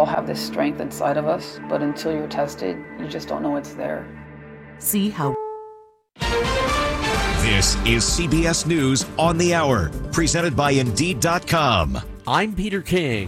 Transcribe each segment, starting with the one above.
all have this strength inside of us, but until you're tested, you just don't know it's there. See how. This is CBS News on the Hour, presented by Indeed.com. I'm Peter King.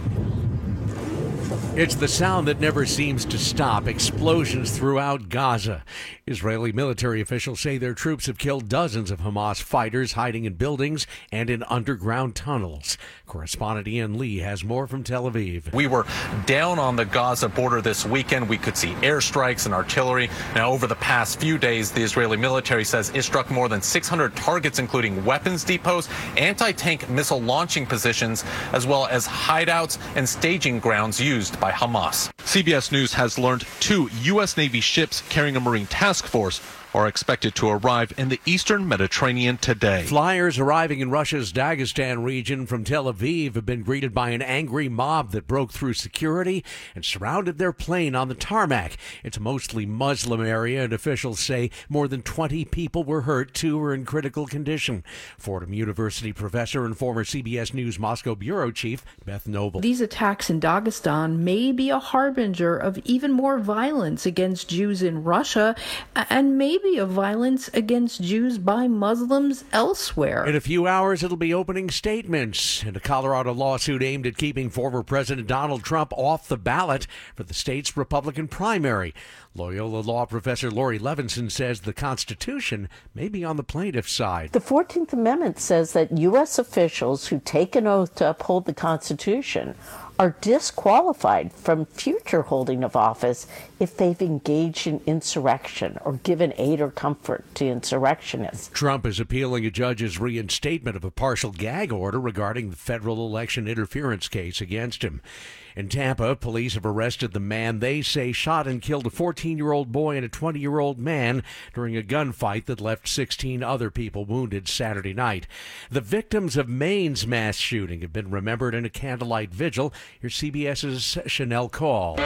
It's the sound that never seems to stop. Explosions throughout Gaza. Israeli military officials say their troops have killed dozens of Hamas fighters hiding in buildings and in underground tunnels. Correspondent Ian Lee has more from Tel Aviv. We were down on the Gaza border this weekend. We could see airstrikes and artillery. Now, over the past few days, the Israeli military says it struck more than 600 targets, including weapons depots, anti-tank missile launching positions, as well as hideouts and staging grounds used by Hamas. CBS News has learned 2 U.S. Navy ships carrying a Marine task force are expected to arrive in the eastern Mediterranean today. Flyers arriving in Russia's Dagestan region from Tel Aviv have been greeted by an angry mob that broke through security and surrounded their plane on the tarmac. It's a mostly Muslim area, and officials say more than 20 people were hurt. 2 are in critical condition. Fordham University professor and former CBS News Moscow bureau chief Beth Noble. These attacks in Dagestan may be a harbinger of even more violence against Jews in Russia, and maybe of violence against Jews by Muslims elsewhere. In a few hours, it'll be opening statements in a Colorado lawsuit aimed at keeping former President Donald Trump off the ballot for the state's Republican primary. Loyola law professor Lori Levinson says the Constitution may be on the plaintiff's side. The 14th Amendment says that U.S. officials who take an oath to uphold the Constitution are disqualified from future holding of office if they've engaged in insurrection or given aid or comfort to insurrectionists. Trump is appealing a judge's reinstatement of a partial gag order regarding the federal election interference case against him. In Tampa, police have arrested the man they say shot and killed a 14-year-old boy and a 20-year-old man during a gunfight that left 16 other people wounded Saturday night. The victims of Maine's mass shooting have been remembered in a candlelight vigil. Here's CBS's Chanel Call.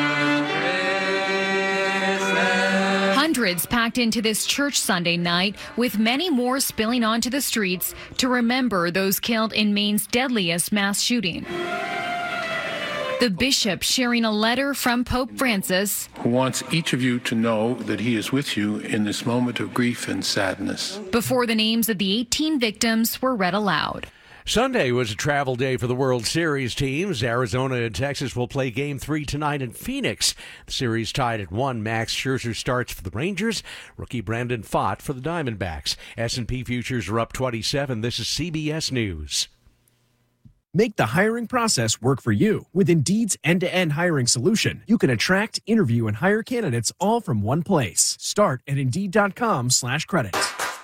Hundreds packed into this church Sunday night, with many more spilling onto the streets to remember those killed in Maine's deadliest mass shooting. The bishop sharing a letter from Pope Francis, who wants each of you to know that he is with you in this moment of grief and sadness. Before the names of the 18 victims were read aloud. Sunday was a travel day for the World Series teams. Arizona and Texas will play Game 3 tonight in Phoenix. The series tied at 1. Max Scherzer starts for the Rangers. Rookie Brandon Pfaadt for the Diamondbacks. S&P futures are up 27. This is CBS News. Make the hiring process work for you. With Indeed's end-to-end hiring solution, you can attract, interview, and hire candidates all from one place. Start at Indeed.com/credits.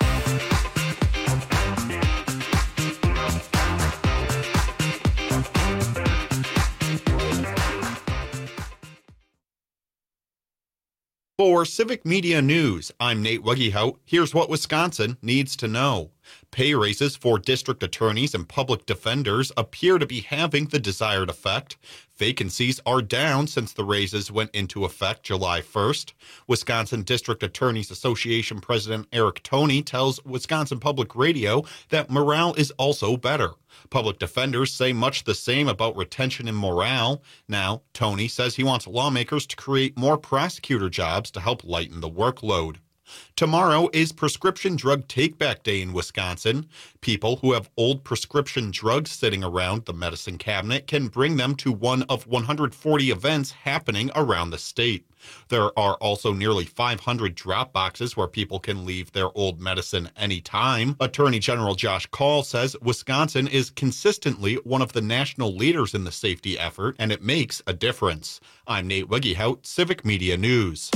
For Civic Media News, I'm Nate Weggehout. Here's what Wisconsin needs to know. Pay raises for district attorneys and public defenders appear to be having the desired effect. Vacancies are down since the raises went into effect July 1st. Wisconsin District Attorneys Association President Eric Toney tells Wisconsin Public Radio that morale is also better. Public defenders say much the same about retention and morale. Now, Toney says he wants lawmakers to create more prosecutor jobs to help lighten the workload. Tomorrow is Prescription Drug Take-Back Day in Wisconsin. People who have old prescription drugs sitting around the medicine cabinet can bring them to one of 140 events happening around the state. There are also nearly 500 drop boxes where people can leave their old medicine anytime. Attorney General Josh Kaul says Wisconsin is consistently one of the national leaders in the safety effort, and it makes a difference. I'm Nate Weggehout, Civic Media News.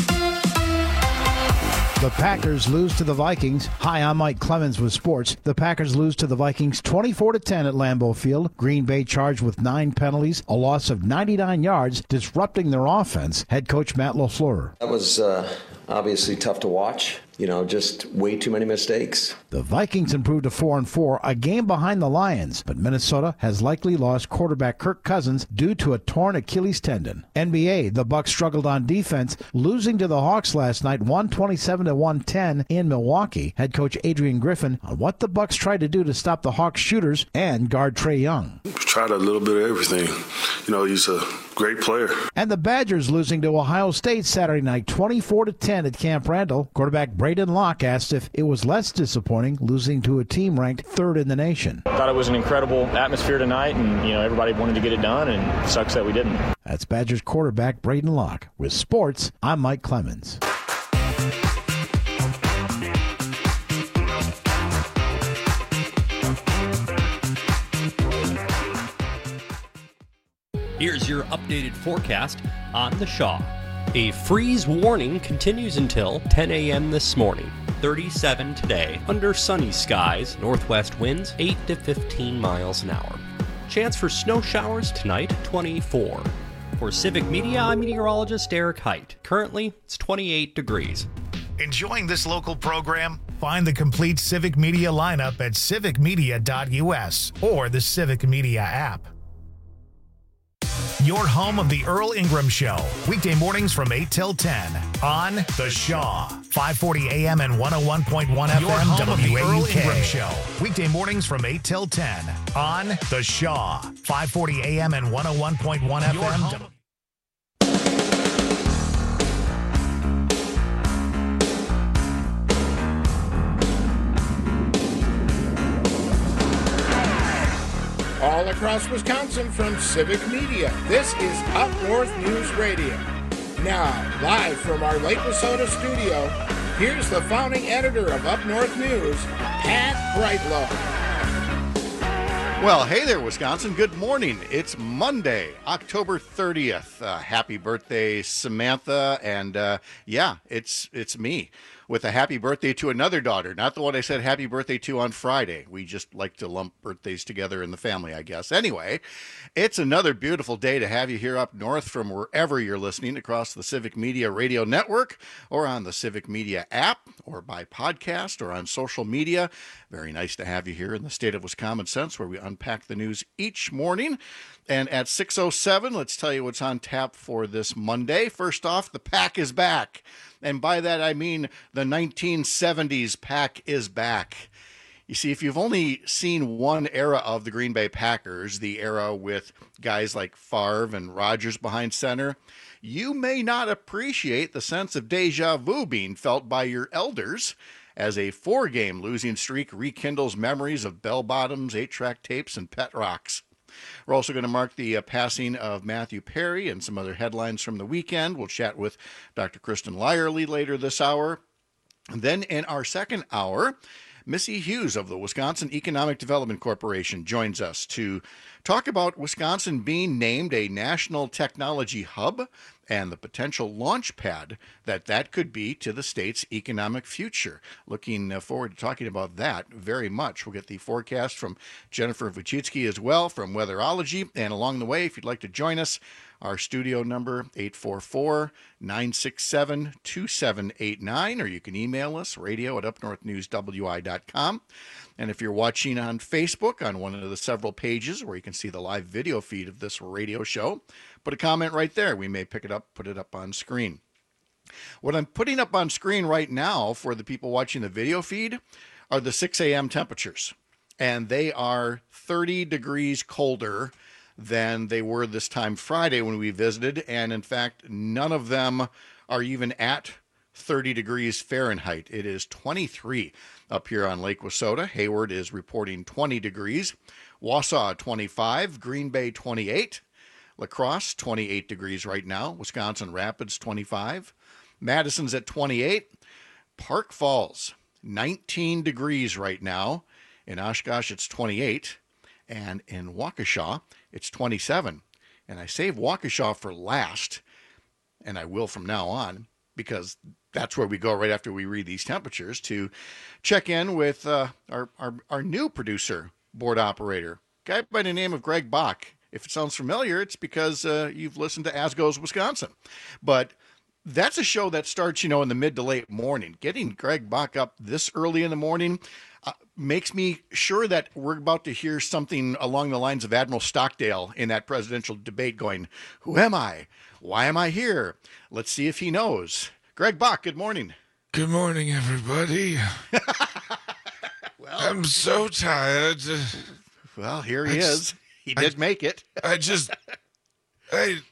The Packers lose to the Vikings. Hi, I'm Mike Clemens with sports. The Packers lose to the Vikings 24-10 at Lambeau Field. Green Bay charged with 9 penalties, a loss of 99 yards, disrupting their offense. Head coach Matt LaFleur. That was obviously tough to watch. Just way too many mistakes. The Vikings improved to 4-4, a game behind the Lions, but Minnesota has likely lost quarterback Kirk Cousins due to a torn Achilles tendon. NBA, the Bucks struggled on defense, losing to the Hawks last night 127-110 in Milwaukee. Head coach Adrian Griffin on what the Bucks tried to do to stop the Hawks shooters and guard Trae Young. Tried a little bit of everything. He's a great player. And the Badgers losing to Ohio State Saturday night, 24-10 at Camp Randall. Quarterback Braden Locke asked if it was less disappointing losing to a team ranked third in the nation. Thought it was an incredible atmosphere tonight, and everybody wanted to get it done, and it sucks that we didn't. That's Badgers quarterback Braden Locke. With sports, I'm Mike Clemens. Here's your updated forecast on the Shaw. A freeze warning continues until 10 a.m. this morning. 37 today, under sunny skies, northwest winds 8 to 15 miles an hour. Chance for snow showers tonight, 24. For Civic Media, I'm meteorologist Eric Height. Currently, it's 28 degrees. Enjoying this local program? Find the complete Civic Media lineup at civicmedia.us or the Civic Media app. Your home of the Earl Ingram Show, weekday mornings from 8 till 10 on The Shaw, 540 AM and 101.1 FM. Your home of the Earl Ingram Show, weekday mornings from 8 till 10 on The Shaw, 540 AM and 101.1 FM. All across Wisconsin from Civic Media, this is Up North News Radio. Now, live from our Lake Wissota studio, here's the founding editor of Up North News, Pat Brightlow. Well, hey there, Wisconsin. Good morning. It's Monday, October 30th. Happy birthday, Samantha. And it's me. With a happy birthday to another daughter, not the one I said happy birthday to on Friday. We just like to lump birthdays together in the family, I guess. Anyway, it's another beautiful day to have you here up north from wherever you're listening across the Civic Media Radio Network or on the Civic Media app or by podcast or on social media. Very nice to have you here in the state of Wisconsin, where we unpack the news each morning. And at 6:07, let's tell you what's on tap for this Monday. First off, the Pack is back. And by that, I mean the 1970s Pack is back. You see, if you've only seen one era of the Green Bay Packers, the era with guys like Favre and Rodgers behind center, you may not appreciate the sense of deja vu being felt by your elders as a 4-game losing streak rekindles memories of bell-bottoms, 8-track tapes, and pet rocks. We're also going to mark the passing of Matthew Perry and some other headlines from the weekend. We'll chat with Dr. Kristen Lyerly later this hour. And then in our second hour, Missy Hughes of the Wisconsin Economic Development Corporation joins us to talk about Wisconsin being named a national technology hub and the potential launch pad that could be to the state's economic future. Looking forward to talking about that very much. We'll get the forecast from Jennifer Wojcicki as well from Weatherology. And along the way, if you'd like to join us, our studio number, 844-967-2789, or you can email us, radio@upnorthnewswi.com. And if you're watching on Facebook, on one of the several pages where you can see the live video feed of this radio show, put a comment right there. We may pick it up, put it up on screen. What I'm putting up on screen right now for the people watching the video feed are the 6 a.m. temperatures. And they are 30 degrees colder than they were this time Friday when we visited. And in fact, none of them are even at 30 degrees Fahrenheit. It is 23 up here on Lake Wissota. Hayward is reporting 20 degrees. Wausau, 25. Green Bay, 28. La Crosse, 28 degrees right now. Wisconsin Rapids, 25. Madison's at 28. Park Falls, 19 degrees right now. In Oshkosh, it's 28. And in Waukesha, it's 27. And I saved Waukesha for last, and I will from now on, because that's where we go right after we read these temperatures to check in with our new producer, board operator, guy by the name of Greg Bach. If it sounds familiar, it's because you've listened to As Goes Wisconsin. But that's a show that starts, in the mid to late morning. Getting Greg Bach up this early in the morning makes me sure that we're about to hear something along the lines of Admiral Stockdale in that presidential debate going, "Who am I? Why am I here?" Let's see if he knows. Greg Bach, good morning. Good morning, everybody. Well, I'm so tired. Well, here he is. He did make it. I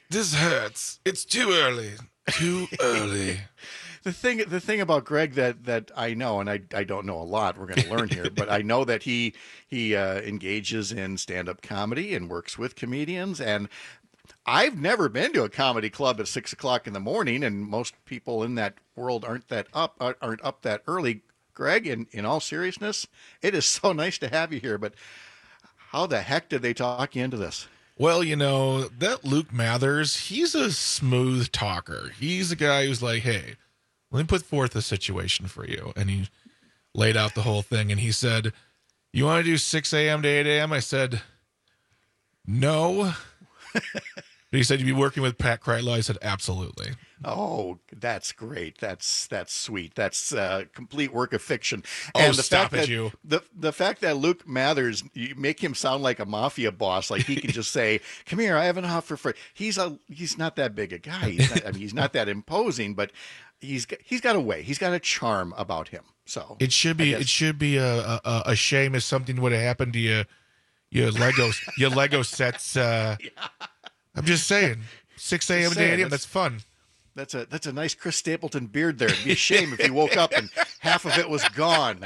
This hurts. It's too early. Too early. The thing about Greg that I know, and I don't know a lot, we're going to learn here, but I know that he engages in stand-up comedy and works with comedians, and I've never been to a comedy club at 6 o'clock in the morning, and most people in that world aren't up that early. Greg, in all seriousness, it is so nice to have you here, but how the heck did they talk you into this? Well, that Luke Mathers, he's a smooth talker. He's a guy who's like, hey, let me put forth a situation for you. And he laid out the whole thing, and he said, you want to do 6 a.m. to 8 a.m.? I said, no. But he said, you'd be working with Pat Kreitlow. I said, absolutely. Oh, that's great. That's sweet. That's complete work of fiction. And the stop fact it, that, you. The fact that Luke Mathers, you make him sound like a mafia boss, like he can just say, "Come here, I have an offer for." He's not that big a guy. He's not that imposing, but he's got a way. He's got a charm about him. So it should be a shame if something would have happened to your Lego sets. I'm just saying, 6 a.m. to 8 a.m. That's fun. That's a nice Chris Stapleton beard there. It'd be a shame if he woke up and half of it was gone,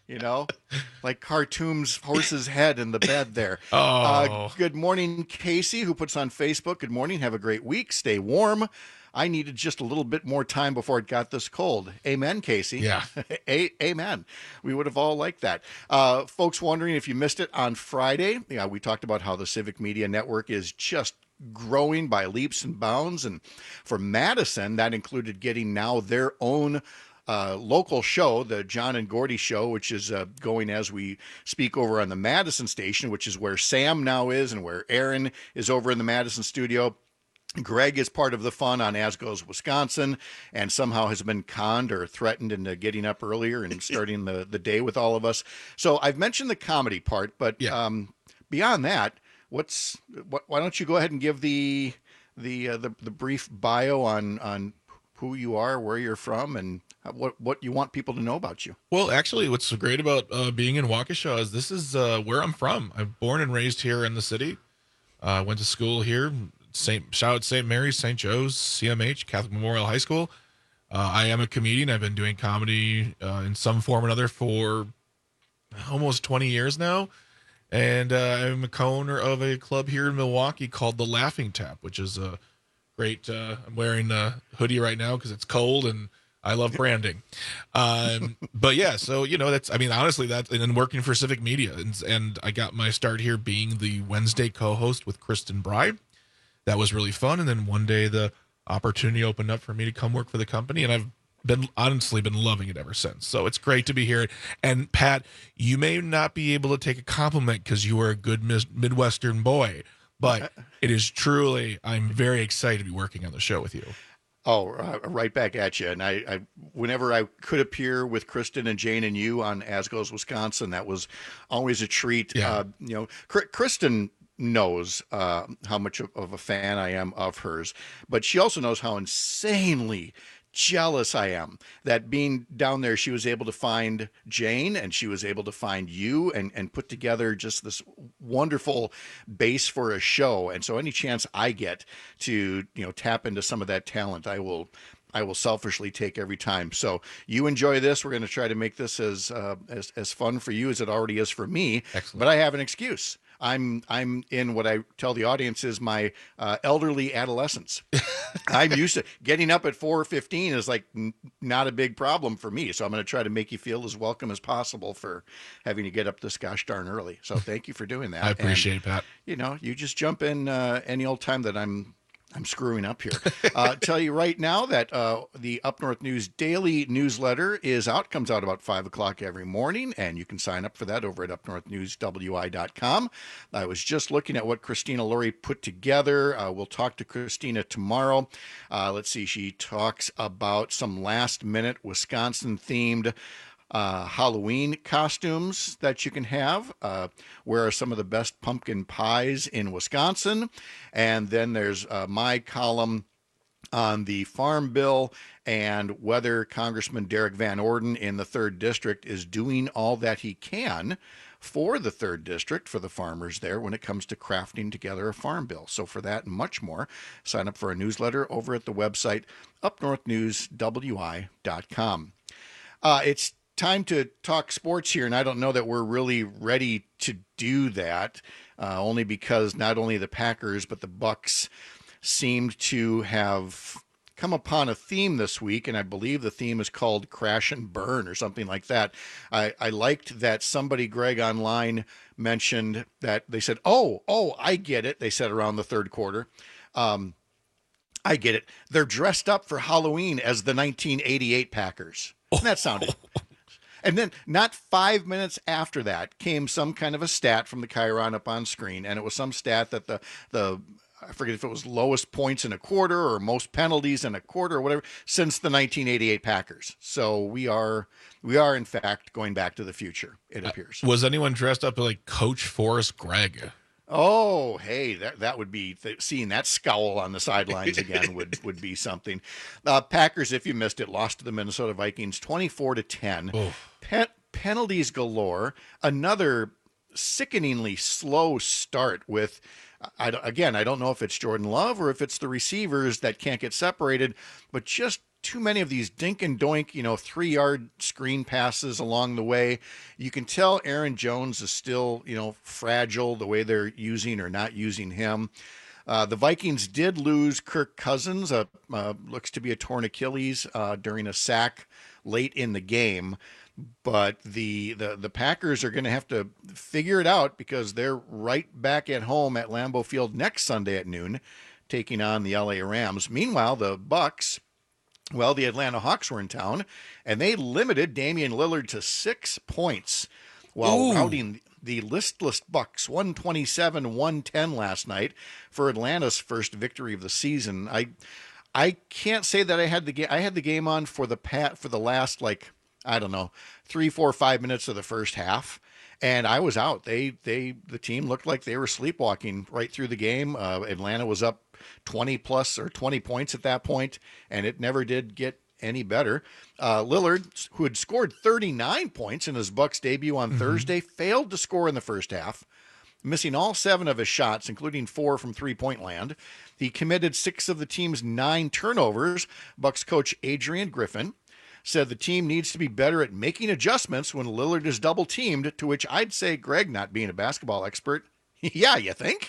like Khartoum's horse's head in the bed there. Oh. Good morning, Casey, who puts on Facebook. Good morning. Have a great week. Stay warm. I needed just a little bit more time before it got this cold. Amen, Casey. Yeah. Amen. We would have all liked that. Folks wondering if you missed it on Friday. Yeah, we talked about how the Civic Media Network is just growing by leaps and bounds. And for Madison, that included getting now their own local show, the John and Gordy Show, which is going as we speak over on the Madison station, which is where Sam now is and where Aaron is over in the Madison studio. Greg is part of the fun on As Goes Wisconsin and somehow has been conned or threatened into getting up earlier and starting the day with all of us. So I've mentioned the comedy part, but beyond that, why don't you go ahead and give the brief bio on who you are, where you're from, and what you want people to know about you? Well, actually, what's great about being in Waukesha is this is where I'm from. I'm born and raised here in the city. Went to school here. Shout out St. Mary's, St. Joe's, CMH, Catholic Memorial High School. I am a comedian. I've been doing comedy in some form or another for almost 20 years now. And I'm a co-owner of a club here in Milwaukee called The Laughing Tap, which is a great, I'm wearing a hoodie right now because it's cold and I love branding. But yeah, so, honestly, that's, and then working for Civic Media. And I got my start here being the Wednesday co-host with Kristen Bry. That was really fun. And then one day the opportunity opened up for me to come work for the company. And I've been loving it ever since. So it's great to be here. And Pat, you may not be able to take a compliment because you are a good Midwestern boy, but it is truly, I'm very excited to be working on the show with you. Oh, right back at you. And I whenever I could appear with Kristen and Jane and you on As Goes Wisconsin, that was always a treat. Yeah. Kristen knows how much of a fan I am of hers, but she also knows how insanely jealous I am that being down there, she was able to find Jane and she was able to find you and put together just this wonderful base for a show. And so any chance I get to, tap into some of that talent, I will selfishly take every time. So you enjoy this. We're going to try to make this as fun for you as it already is for me. Excellent. But I have an excuse. I'm in what I tell the audience is my elderly adolescence. I'm used to getting up at 4:15 is like not a big problem for me. So I'm going to try to make you feel as welcome as possible for having to get up this gosh darn early. So thank you for doing that. I appreciate it, Pat. You just jump in any old time that I'm screwing up here. Tell you right now that the Up North News Daily newsletter is out. Comes out about 5 o'clock every morning, and you can sign up for that over at upnorthnewswi.com. I was just looking at what Christina Lurie put together. We'll talk to Christina tomorrow. Let's see. She talks about some last-minute Wisconsin-themed Halloween costumes that you can have. Where are some of the best pumpkin pies in Wisconsin? And then there's my column on the Farm Bill and whether Congressman Derek Van Orden in the 3rd District is doing all that he can for the 3rd District, for the farmers there, when it comes to crafting together a farm bill. So for that and much more, sign up for a newsletter over at the website upnorthnewswi.com. It's time to talk sports here, and I don't know that we're really ready to do that, only because not only the Packers but the Bucs seemed to have come upon a theme this week, and I believe the theme is called Crash and Burn or something like that. I liked that somebody, Greg, online mentioned that they said, oh, I get it. They said around the 3rd quarter. I get it. They're dressed up for Halloween as the 1988 Packers. And that sounded. And then not 5 minutes after that came some kind of a stat from the Chiron up on screen, and it was some stat that the I forget if it was lowest points in a quarter or most penalties in a quarter or whatever since the 1988 Packers. So we are in fact going back to the future, it appears. Was anyone dressed up like Coach Forrest Gregg? Oh, hey, that would be seeing that scowl on the sidelines again would be something. Packers, if you missed it, lost to the Minnesota Vikings 24-10. Penalties galore. Another sickeningly slow start with. I don't know if it's Jordan Love or if it's the receivers that can't get separated, but just too many of these dink and doink, 3-yard screen passes along the way. You can tell Aaron Jones is still, fragile the way they're using or not using him. The Vikings did lose Kirk Cousins, looks to be a torn Achilles during a sack late in the game. But the Packers are going to have to figure it out because they're right back at home at Lambeau Field next Sunday at noon, taking on the LA Rams. Meanwhile, the Bucs, the Atlanta Hawks were in town, and they limited Damian Lillard to 6 points while routing the listless Bucs 127-110 last night for Atlanta's first victory of the season. I can't say that I had the game on for the last 3, 4, 5 minutes of the first half, and I was out. The team looked like they were sleepwalking right through the game. Atlanta was up 20 points at that point, and it never did get any better. Lillard, who had scored 39 points in his Bucs debut on Thursday, failed to score in the first half, missing all 7 of his shots, including 4 from three-point land. He committed 6 of the team's 9 turnovers. Bucs coach Adrian Griffin said the team needs to be better at making adjustments when Lillard is double-teamed, to which I'd say, Greg, not being a basketball expert, yeah, you think?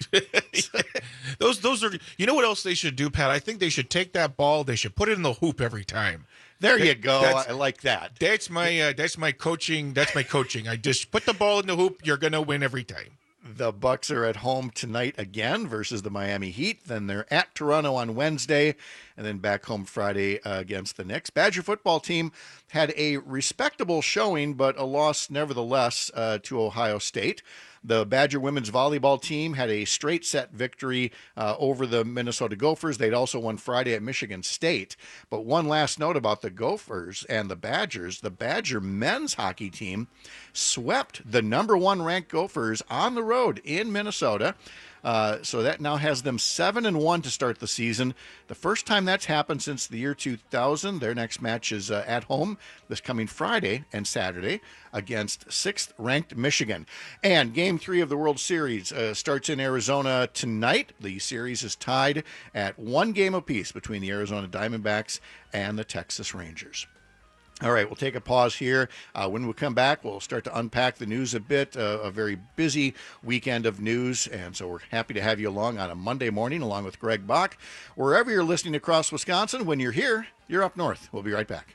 Those are, what else they should do, Pat? I think they should take that ball, they should put it in the hoop every time. There you go. I like that. That's my coaching. I just put the ball in the hoop, you're going to win every time. The Bucs are at home tonight again versus the Miami Heat. Then they're at Toronto on Wednesday, and then back home Friday against the Knicks. Badger football team had a respectable showing, but a loss nevertheless to Ohio State. The Badger women's volleyball team had a straight set victory over the Minnesota Gophers. They'd also won Friday at Michigan State. But one last note about the Gophers and the Badgers. The Badger men's hockey team swept the number 1 ranked Gophers on the road in Minnesota. So that now has them 7-1 to start the season. The first time that's happened since the year 2000. Their next match is at home this coming Friday and Saturday against 6th ranked Michigan. And Game 3 of the World Series starts in Arizona tonight. The series is tied at 1 game apiece between the Arizona Diamondbacks and the Texas Rangers. All right, we'll take a pause here. When we come back, we'll start to unpack the news a bit. A very busy weekend of news, and so we're happy to have you along on a Monday morning along with Greg Bach. Wherever you're listening across Wisconsin, when you're here, you're up north. We'll be right back.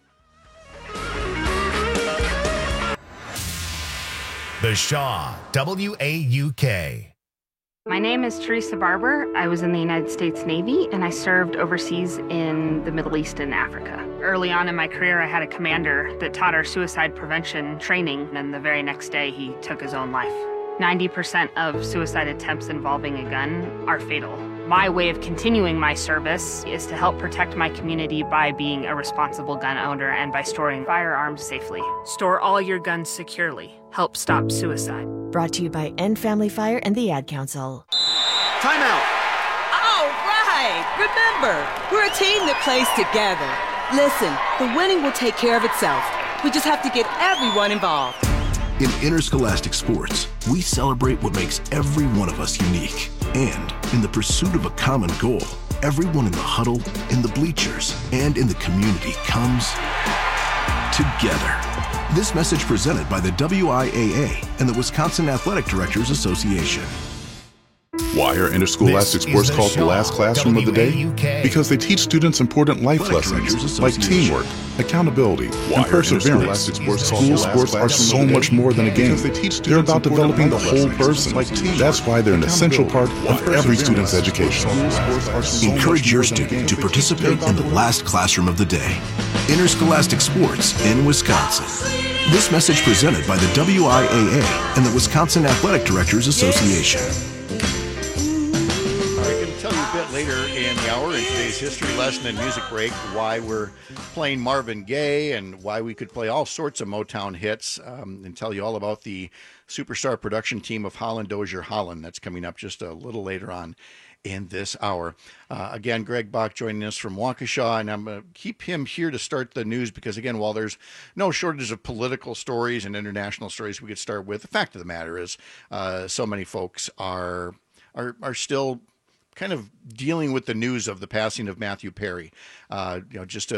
The Shaw, WAUK. My name is Teresa Barber. I was in the United States Navy, and I served overseas in the Middle East and Africa. Early on in my career, I had a commander that taught our suicide prevention training, and the very next day, he took his own life. 90% of suicide attempts involving a gun are fatal. My way of continuing my service is to help protect my community by being a responsible gun owner and by storing firearms safely. Store all your guns securely. Help stop suicide. Brought to you by End Family Fire and the Ad Council. Timeout! All right! Remember, we're a team that plays together. Listen, the winning will take care of itself. We just have to get everyone involved. In Interscholastic Sports, we celebrate what makes every one of us unique. And in the pursuit of a common goal, everyone in the huddle, in the bleachers, and in the community comes together. This message presented by the WIAA and the Wisconsin Athletic Directors Association. Why are interscholastic sports called the last classroom of the day? Because they teach students important life lessons like teamwork, accountability, and perseverance. School sports are so much more than a game. They're about developing the whole person. That's why they're an essential part of every student's education. Encourage your student to participate in the last classroom of the day. Interscholastic Sports in Wisconsin. This message presented by the WIAA and the Wisconsin Athletic Directors Association. Later in the hour in today's history lesson and music break, why we're playing Marvin Gaye and why we could play all sorts of Motown hits, and tell you all about the superstar production team of Holland Dozier Holland. That's coming up just a little later on in this hour. Again, Greg Bach joining us from Waukesha, and I'm going to keep him here to start the news because, again, while there's no shortage of political stories and international stories we could start with, the fact of the matter is so many folks are still kind of dealing with the news of the passing of Matthew Perry. Just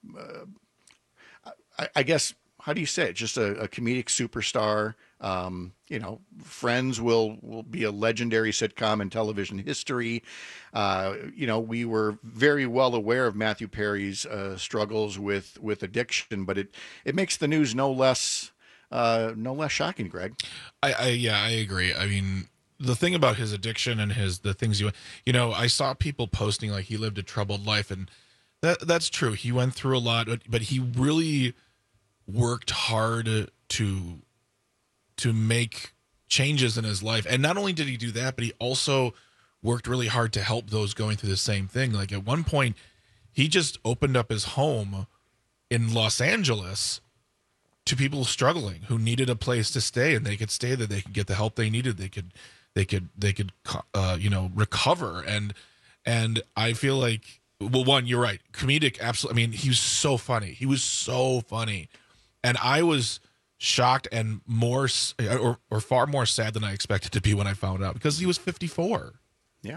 I guess, how do you say it? Just a comedic superstar. Friends will be a legendary sitcom in television history. We were very well aware of Matthew Perry's struggles with addiction, but it makes the news no less shocking, Greg. I agree. I mean, the thing about his addiction and the things I saw people posting like he lived a troubled life, and that's true. He went through a lot, but he really worked hard to make changes in his life. And not only did he do that, but he also worked really hard to help those going through the same thing. Like at one point, he just opened up his home in Los Angeles to people struggling who needed a place to stay, and they could stay there. They could get the help they needed. They could recover. And I feel like, well, one, you're right. Comedic. Absolutely. I mean, he was so funny. And I was shocked and more, or far more sad than I expected to be when I found out, because he was 54. Yeah.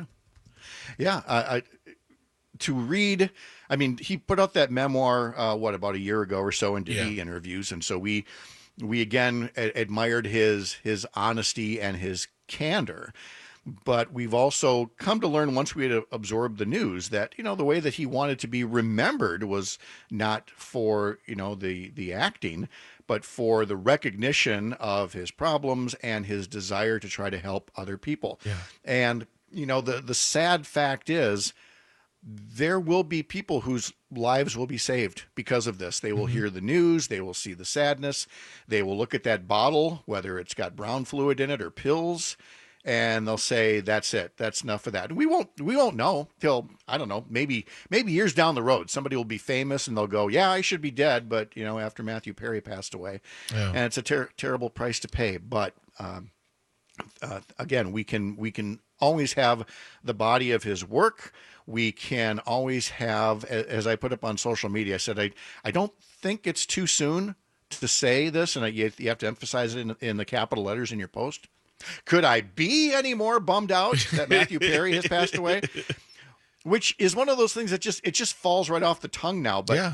To read, I mean, he put out that memoir, about a year ago or so, and did interviews. And so we again admired his honesty and his candor. But we've also come to learn, once we had absorbed the news, that, the way that he wanted to be remembered was not for, the acting, but for the recognition of his problems and his desire to try to help other people. Yeah. And, the sad fact is, there will be people whose lives will be saved because of this. They will hear the news. They will see the sadness. They will look at that bottle, whether it's got brown fluid in it or pills, and they'll say, that's it. That's enough of that. And we won't know till, I don't know, maybe years down the road, somebody will be famous and they'll go, yeah, I should be dead. But, after Matthew Perry passed away, and it's a terrible price to pay. But, again, we can always have the body of his work. We can always have, as I put up on social media, I said, I don't think it's too soon to say this, and you have to emphasize it in the capital letters in your post. Could I be any more bummed out that Matthew Perry has passed away? Which is one of those things that just falls right off the tongue now. But,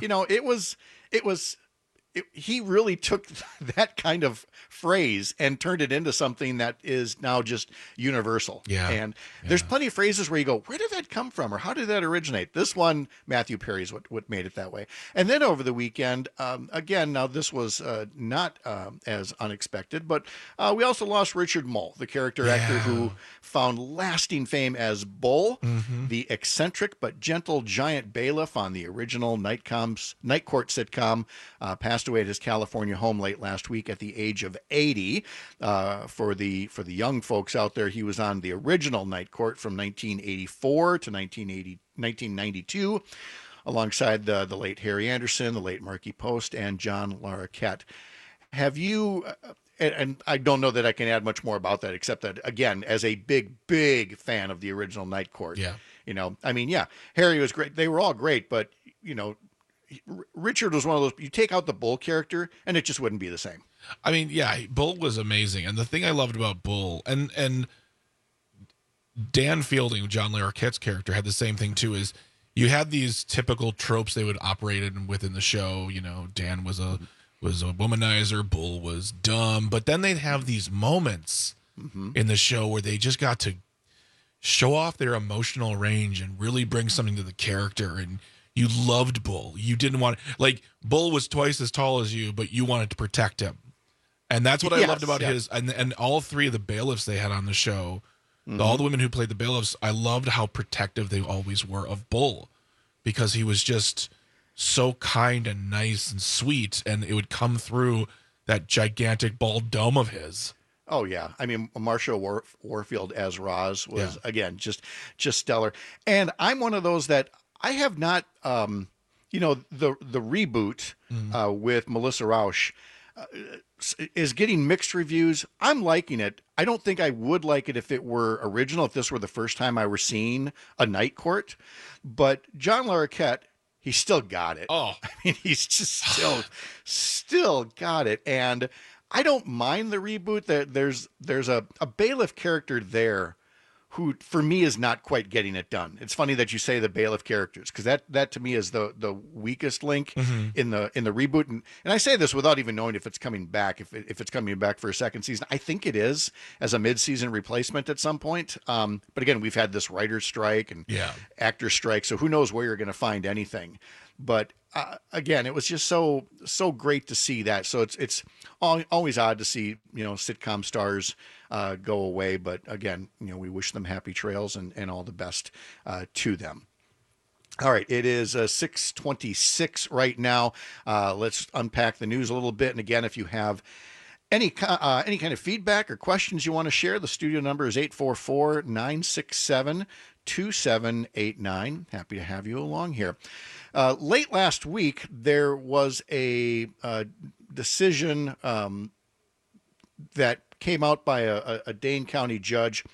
he really took that kind of phrase and turned it into something that is now just universal. Yeah. And there's plenty of phrases where you go, where did that come from? Or how did that originate? This one, Matthew Perry, is what made it that way. And then over the weekend, again, now this was not as unexpected, but we also lost Richard Moll, the character actor who found lasting fame as Bull, the eccentric but gentle giant bailiff on the original Night Court sitcom, passed away at his California home late last week at the age of 80. For the young folks out there, he was on the original Night Court from 1984 to 1992, alongside the late Harry Anderson, the late Marky Post, and John Larroquette. Have you, and I don't know that I can add much more about that, except that, again, as a big fan of the original Night Court, Harry was great. They were all great, but, Richard was one of those, you take out the Bull character and it just wouldn't be the same. I mean, yeah, Bull was amazing. And the thing I loved about Bull, and Dan Fielding, John Larroquette's character, had the same thing too, is you had these typical tropes they would operate in within the show. You know, Dan was a womanizer, Bull was dumb, but then they'd have these moments in the show where they just got to show off their emotional range and really bring something to the character. And you loved Bull. You didn't want, like, Bull was twice as tall as you, but you wanted to protect him. And that's what I loved about his, and all three of the bailiffs they had on the show, all the women who played the bailiffs, I loved how protective they always were of Bull, because he was just so kind and nice and sweet, and it would come through that gigantic bald dome of his. Oh yeah, I mean, Marsha Warfield as Roz was again just stellar. And I'm one of those that I have not, the reboot with Melissa Rauch is getting mixed reviews. I'm liking it. I don't think I would like it if it were original, if this were the first time I were seeing a Night Court. But John Larroquette, he still got it. Oh, I mean, he's just still got it. And I don't mind the reboot. There's a bailiff character there who, for me, is not quite getting it done. It's funny that you say the bailiff characters, because that to me is the weakest link in the reboot. And I say this without even knowing if it's coming back, if it's coming back for a second season. I think it is, as a mid-season replacement at some point. But again, we've had this writer's strike and actor strike, so who knows where you're going to find anything. But again, it was just so great to see that. So it's always odd to see, sitcom stars go away. But again, we wish them happy trails and all the best to them. All right, it is 6:26 right now. Let's unpack the news a little bit. And again, if you have any kind of feedback or questions you want to share, the studio number is 844-967-2789. Happy to have you along here. Late last week, there was a decision that came out by a Dane County judge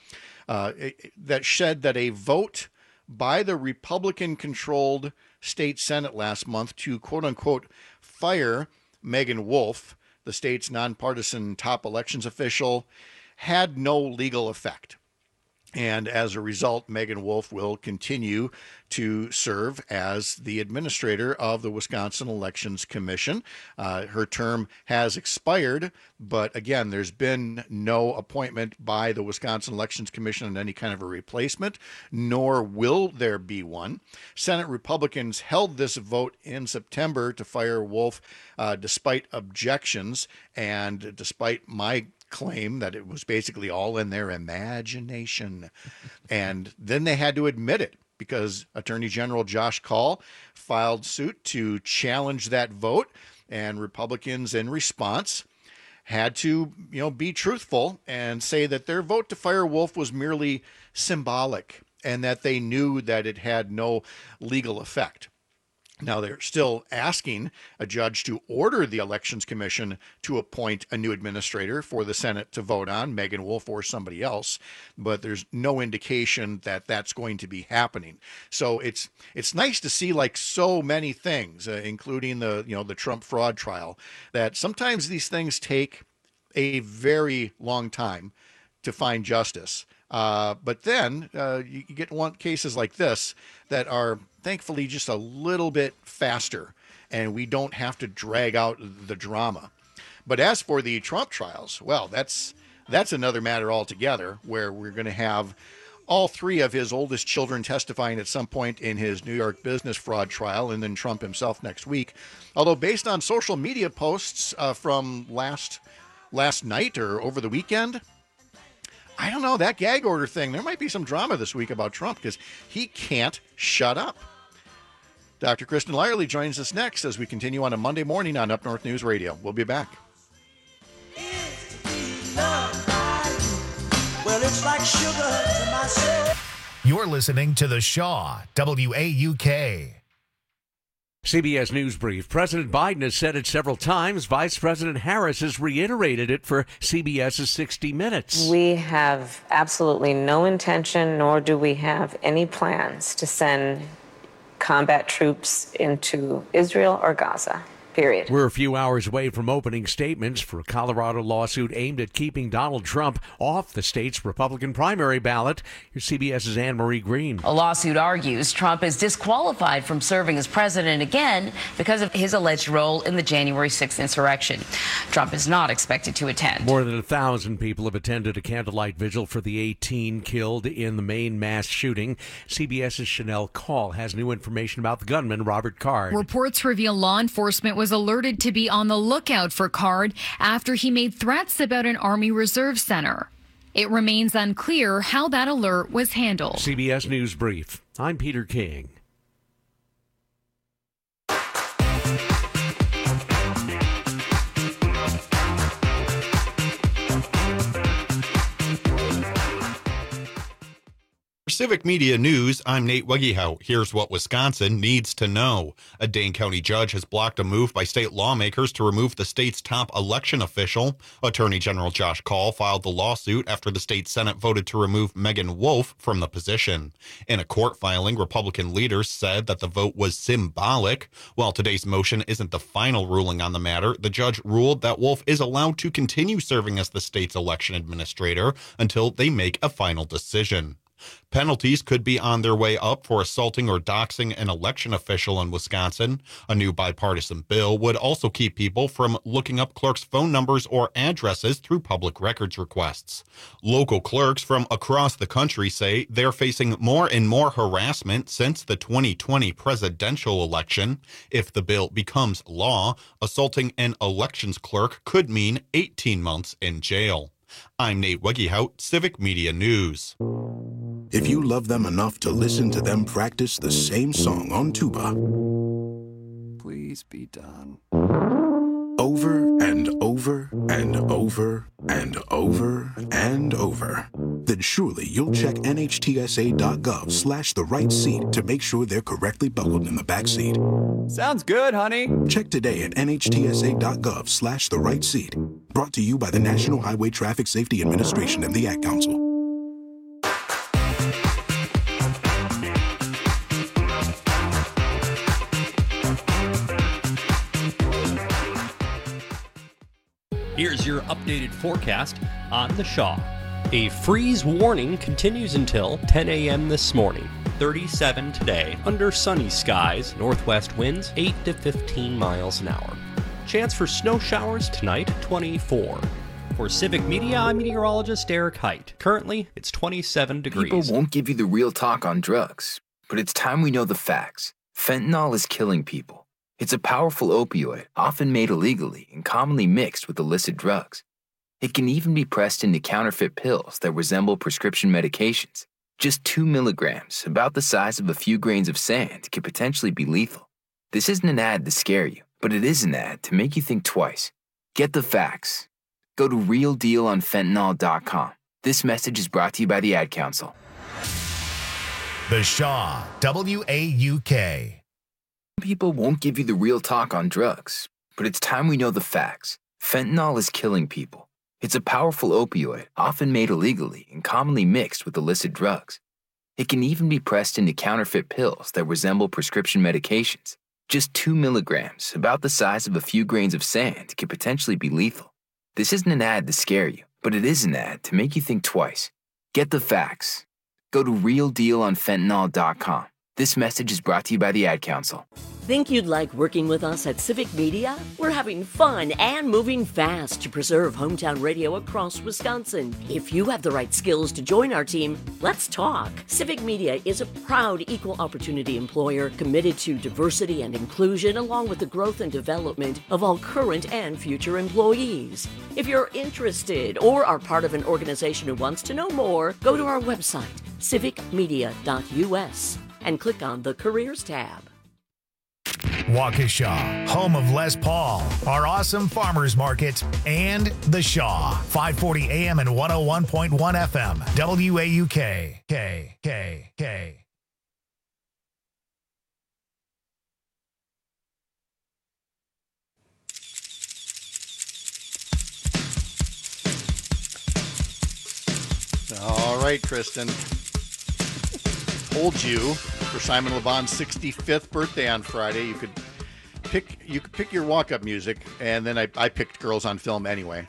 that said that a vote by the Republican-controlled state Senate last month to quote-unquote fire Megan Wolfe, the state's nonpartisan top elections official, had no legal effect. And as a result, Megan Wolfe will continue to serve as the administrator of the Wisconsin Elections Commission. Her term has expired, but again, there's been no appointment by the Wisconsin Elections Commission on any kind of a replacement, nor will there be one. Senate Republicans held this vote in September to fire Wolfe despite objections and despite my claim that it was basically all in their imagination. And then they had to admit it because Attorney General Josh Kaul filed suit to challenge that vote, and Republicans in response had to, be truthful and say that their vote to fire Wolfe was merely symbolic and that they knew that it had no legal effect. Now, they're still asking a judge to order the Elections Commission to appoint a new administrator for the Senate to vote on, Megan Wolfe or somebody else, but there's no indication that that's going to be happening. So it's nice to see, like so many things, including the Trump fraud trial, that sometimes these things take a very long time to find justice. But then you get cases like this that are thankfully just a little bit faster, and we don't have to drag out the drama. But as for the Trump trials, well, that's another matter altogether, where we're going to have all three of his oldest children testifying at some point in his New York business fraud trial, and then Trump himself next week. Although based on social media posts from last night or over the weekend, I don't know, that gag order thing, there might be some drama this week about Trump because he can't shut up. Dr. Kristen Lyerly joins us next as we continue on a Monday morning on Up North News Radio. We'll be back. Well, it's like sugar to my soul. You're listening to The Shaw, WAUK. CBS News Brief. President Biden has said it several times. Vice President Harris has reiterated it for CBS's 60 Minutes. We have absolutely no intention, nor do we have any plans to send combat troops into Israel or Gaza. Period. We're a few hours away from opening statements for a Colorado lawsuit aimed at keeping Donald Trump off the state's Republican primary ballot. Here's CBS's Anne-Marie Green. A lawsuit argues Trump is disqualified from serving as president again because of his alleged role in the January 6th insurrection. Trump is not expected to attend. More than 1,000 people have attended a candlelight vigil for the 18 killed in the Maine mass shooting. CBS's Chanel Call has new information about the gunman, Robert Card. Reports reveal law enforcement was alerted to be on the lookout for Card after he made threats about an Army Reserve Center. It remains unclear how that alert was handled. CBS News Brief. I'm Peter King. For Civic Media News, I'm Nate Wegehout. Here's what Wisconsin needs to know. A Dane County judge has blocked a move by state lawmakers to remove the state's top election official. Attorney General Josh Kaul filed the lawsuit after the state Senate voted to remove Megan Wolf from the position. In a court filing, Republican leaders said that the vote was symbolic. While today's motion isn't the final ruling on the matter, the judge ruled that Wolf is allowed to continue serving as the state's election administrator until they make a final decision. Penalties could be on their way up for assaulting or doxing an election official in Wisconsin. A new bipartisan bill would also keep people from looking up clerks' phone numbers or addresses through public records requests. Local clerks from across the country say they're facing more and more harassment since the 2020 presidential election. If the bill becomes law, assaulting an elections clerk could mean 18 months in jail. I'm Nate Wegehout, Civic Media News. If you love them enough to listen to them practice the same song on tuba, please be done. Over and over and over and over and over, then surely you'll check NHTSA.gov/the right seat to make sure they're correctly buckled in the back seat. Sounds good, honey. Check today at NHTSA.gov/the right seat. Brought to you by the National Highway Traffic Safety Administration and the Ad Council. Here's your updated forecast on the Shaw. A freeze warning continues until 10 a.m. this morning. 37 today, under sunny skies, northwest winds 8 to 15 miles an hour. Chance for snow showers tonight, 24. For Civic Media, I'm meteorologist Eric Height. Currently, it's 27 degrees. People won't give you the real talk on drugs, but it's time we know the facts. Fentanyl is killing people. It's a powerful opioid, often made illegally and commonly mixed with illicit drugs. It can even be pressed into counterfeit pills that resemble prescription medications. Just 2 milligrams, about the size of a few grains of sand, could potentially be lethal. This isn't an ad to scare you, but it is an ad to make you think twice. Get the facts. Go to realdealonfentanyl.com. This message is brought to you by the Ad Council. The Shaw, WAUK. People won't give you the real talk on drugs, but it's time we know the facts. Fentanyl is killing people. It's a powerful opioid, often made illegally and commonly mixed with illicit drugs. It can even be pressed into counterfeit pills that resemble prescription medications. Just 2 milligrams, about the size of a few grains of sand, could potentially be lethal. This isn't an ad to scare you, but it is an ad to make you think twice. Get the facts. Go to realdealonfentanyl.com. This message is brought to you by the Ad Council. Think you'd like working with us at Civic Media? We're having fun and moving fast to preserve hometown radio across Wisconsin. If you have the right skills to join our team, let's talk. Civic Media is a proud equal opportunity employer committed to diversity and inclusion along with the growth and development of all current and future employees. If you're interested or are part of an organization who wants to know more, go to our website, civicmedia.us. and click on the Careers tab. Waukesha, home of Les Paul, our awesome farmers market, and The Shaw, 540 AM and 101.1 FM, WAUK, K. All right, Kristen. Told you for Simon Le Bon's 65th birthday on Friday. You could pick your walk-up music, and then I picked Girls on Film anyway.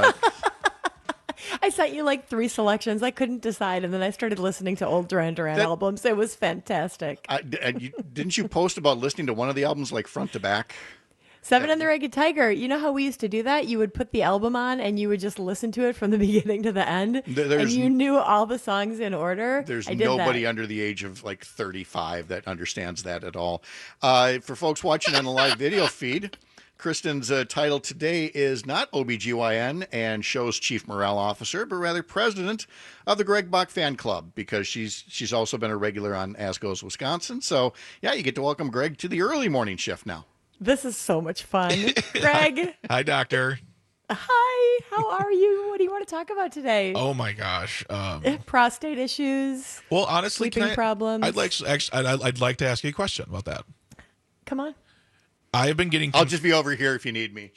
I sent you like 3 selections. I couldn't decide, and then I started listening to old Duran Duran albums. It was fantastic. Didn't you post about listening to one of the albums like front to back? Seven and the Ragged Tiger. You know how we used to do that? You would put the album on and you would just listen to it from the beginning to the end. And you knew all the songs in order. There's nobody under the age of like 35 that understands that at all. For folks watching on the live video feed, Kristen's title today is not OBGYN and show's chief morale officer, but rather president of the Greg Bach fan club, because she's also been a regular on As Goes Wisconsin. So, yeah, you get to welcome Greg to the early morning shift now. This is so much fun. Greg. Hi, Doctor. Hi. How are you? What do you want to talk about today? Oh, my gosh. Prostate issues. Well, honestly, sleeping problems. I'd like to ask you a question about that. Come on. I've been getting... I'll just be over here if you need me.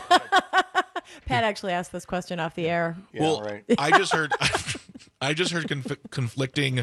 Pat actually asked this question off the air. Yeah, well, right. I just heard conflicting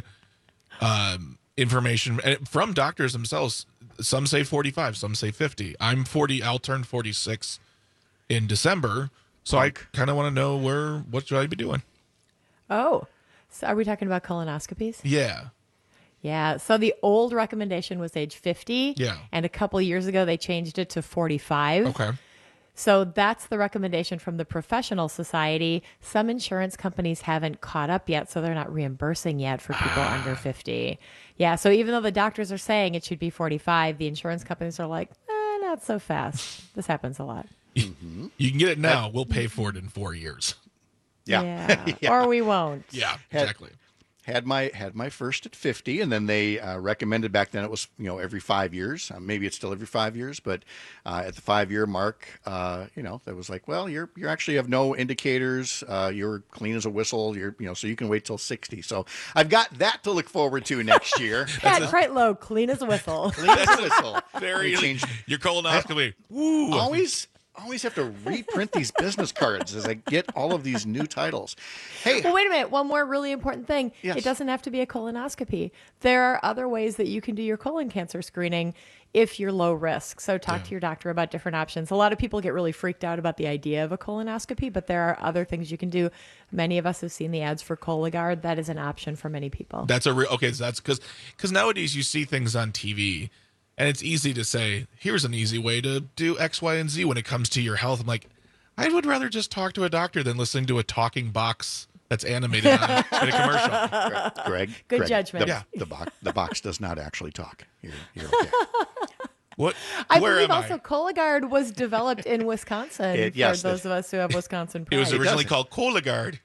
information from doctors themselves. Some say 45, some say 50. I'm 40. I'll turn 46 in December. So I kind of want to know what should I be doing? Oh, so are we talking about colonoscopies? Yeah. Yeah. So the old recommendation was age 50. Yeah. And a couple years ago, they changed it to 45. Okay. So that's the recommendation from the Professional Society. Some insurance companies haven't caught up yet, so they're not reimbursing yet for people under 50. Yeah, so even though the doctors are saying it should be 45, the insurance companies are like, not so fast. This happens a lot. Mm-hmm. You can get it now. We'll pay for it in 4 years. Yeah. Yeah. Or we won't. Yeah, exactly. Had my first at 50, and then they recommended back then it was every 5 years. Maybe it's still every 5 years, but at the 5-year mark, that was like, well, you actually have no indicators. You're clean as a whistle. So you can wait till 60. So I've got that to look forward to next year. Pat Kreitlow, clean as a whistle. Clean as a whistle. Very your colonoscopy. Woo. Always have to reprint these business cards as I get all of these new titles. Hey, well, wait a minute. One more really important thing. Yes. It doesn't have to be a colonoscopy. There are other ways that you can do your colon cancer screening if you're low risk. So talk to your doctor about different options. A lot of people get really freaked out about the idea of a colonoscopy, but there are other things you can do. Many of us have seen the ads for Cologuard. That is an option for many people. That's so that's because nowadays you see things on TV. And it's easy to say, here's an easy way to do X, Y, and Z when it comes to your health. I'm like, I would rather just talk to a doctor than listening to a talking box that's animated in a commercial. Greg, Good judgment. The box does not actually talk. You're okay. What? I believe also Cologuard was developed in Wisconsin for those of us who have Wisconsin pride. It was originally called Cologuard.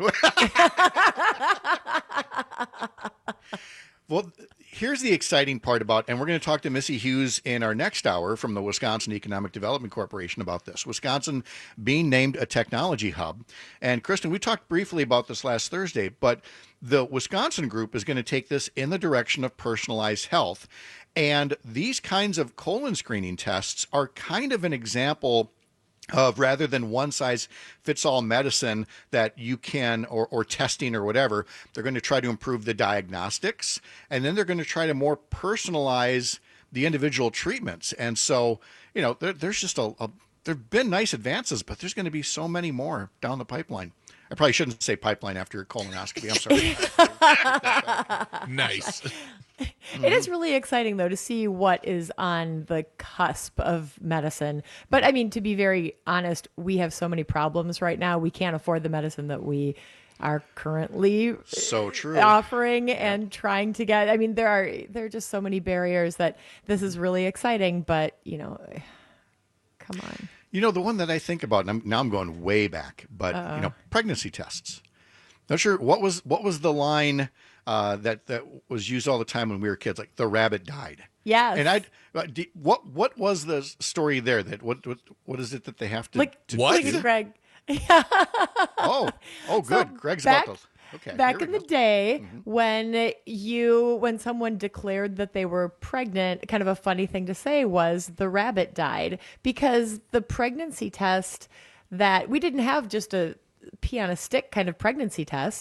Well, here's the exciting part and we're going to talk to Missy Hughes in our next hour from the Wisconsin Economic Development Corporation about this. Wisconsin being named a technology hub. And Kristen, we talked briefly about this last Thursday, but the Wisconsin group is going to take this in the direction of personalized health. And these kinds of colon screening tests are kind of an example of, rather than one-size-fits-all medicine that you can, or testing or whatever, they're going to try to improve the diagnostics, and then they're going to try to more personalize the individual treatments. And so, there's just there have been nice advances, but there's going to be so many more down the pipeline. I probably shouldn't say pipeline after a colonoscopy. I'm sorry. Nice. It is really exciting, though, to see what is on the cusp of medicine. But, I mean, to be very honest, we have so many problems right now. We can't afford the medicine that we are currently offering and trying to get. I mean, there are just so many barriers that this is really exciting. But, come on. The one that I think about, and now I'm going way back, but, pregnancy tests. Not sure, what was the line that was used all the time when we were kids, like the rabbit died. Yes. And what was the story there? That what is it that they have to? What? Greg. Oh, good. So Greg's about those. Okay. Back in the day, when someone declared that they were pregnant, kind of a funny thing to say was the rabbit died, because the pregnancy test that we didn't have just a pee on a stick kind of pregnancy test.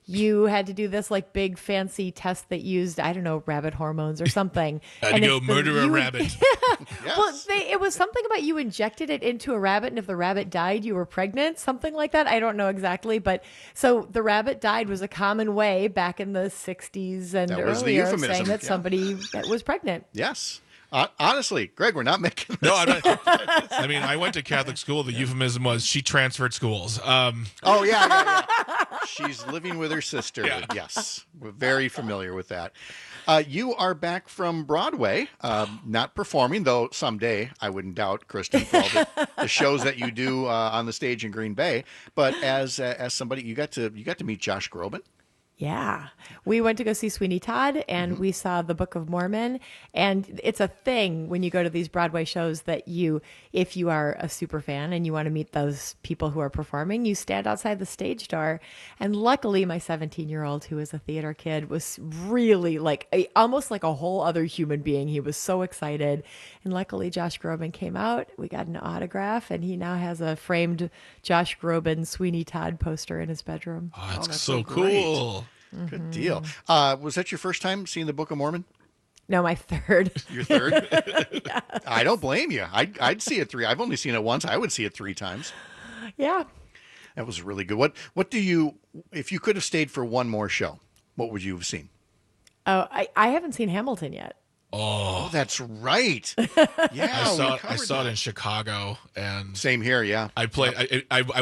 you had to do this like big fancy test that used, I don't know, rabbit hormones or something. Had to go murder a rabbit. Well, it was something about you injected it into a rabbit, and if the rabbit died, you were pregnant, something like that. I don't know exactly, but so the rabbit died was a common way back in the 60s and That was the earlier of euphemism, saying that yeah. somebody that was pregnant. Yes. Honestly, Greg, we're not making this. No, I'm not. I mean, I went to Catholic school. The euphemism was she transferred schools. Oh, yeah. She's living with her sister. Yeah. Yes. We're very familiar with that. You are back from Broadway, not performing, though someday I wouldn't doubt, Kristen, for all the shows that you do on the stage in Green Bay. But as somebody, you got to meet Josh Groban. Yeah. We went to go see Sweeney Todd, and we saw the Book of Mormon. And it's a thing when you go to these Broadway shows that if you are a super fan and you want to meet those people who are performing, you stand outside the stage door. And luckily, my 17-year-old, who is a theater kid, was really almost like a whole other human being. He was so excited. And luckily, Josh Groban came out. We got an autograph, and he now has a framed Josh Groban Sweeney Todd poster in his bedroom. Oh, that's so so cool. Good deal. Was that your first time seeing the Book of Mormon? No, my third. Your third? Yes. I don't blame you. I'd see it 3. I've only seen it once. I would see it 3 times. Yeah. That was really good. What do you, if you could have stayed for one more show, what would you have seen? Oh, I haven't seen Hamilton yet. Oh, that's right. Yeah, I saw it in Chicago, and same here. Yeah, I played.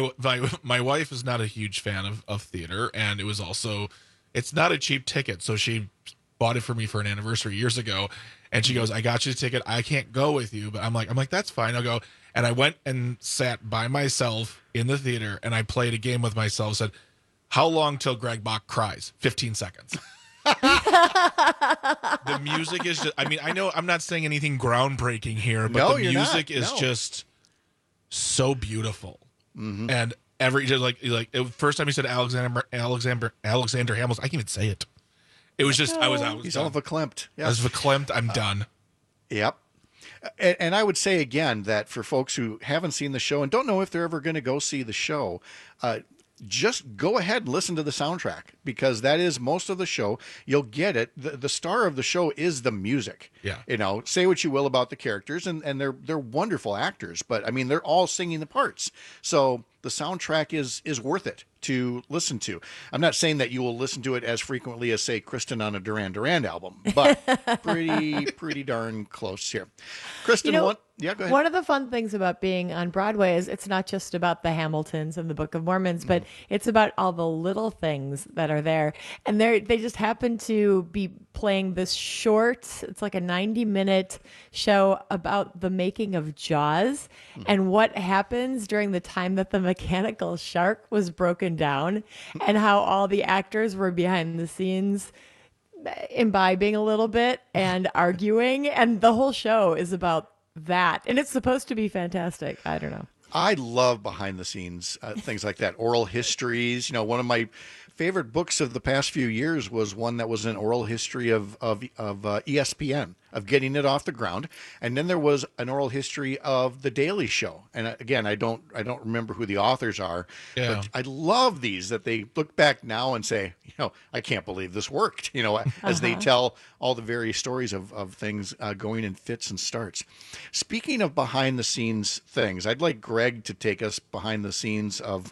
My wife is not a huge fan of theater, and it was also, it's not a cheap ticket. So she bought it for me for an anniversary years ago, and she goes, "I got you a ticket. I can't go with you," but I'm like, that's fine. I'll go. And I went and sat by myself in the theater, and I played a game with myself. Said, "How long till Greg Bach cries? 15 seconds." The music is just, I mean, I know I'm not saying anything groundbreaking here, but the music is just so beautiful. Mm-hmm. And first time he said Alexander Hamilton, I can't even say it. It was just, I was He's all verklempt. I was verklempt. I'm done. Yep. And I would say again that for folks who haven't seen the show and don't know if they're ever going to go see the show, just go ahead and listen to the soundtrack, because that is most of the show. You'll get it. The star of the show is the music. Yeah. You know, say what you will about the characters, and they're wonderful actors, but I mean, they're all singing the parts. So the soundtrack is worth it to listen to. I'm not saying that you will listen to it as frequently as, say, Kristen on a Duran Duran album, but pretty darn close here. Kristen, You know, yeah, go ahead. One of the fun things about being on Broadway is it's not just about the Hamiltons and the Book of Mormons, but it's about all the little things that are there. And they just happen to be playing this short, it's like a 90-minute show about the making of Jaws and what happens during the time that the mechanical shark was broken down, and how all the actors were behind the scenes imbibing a little bit and arguing. And the whole show is about that, and it's supposed to be fantastic. I don't know. I love behind the scenes things like that, oral histories. You know, one of my favorite books of the past few years was one that was an oral history of ESPN, of getting it off the ground, and then there was an oral history of The Daily Show. And again, I don't remember who the authors are, but I love these, that they look back now and say, you know, I can't believe this worked. You know, as they tell all the various stories of things going in fits and starts. Speaking of behind the scenes things, I'd like Greg to take us behind the scenes of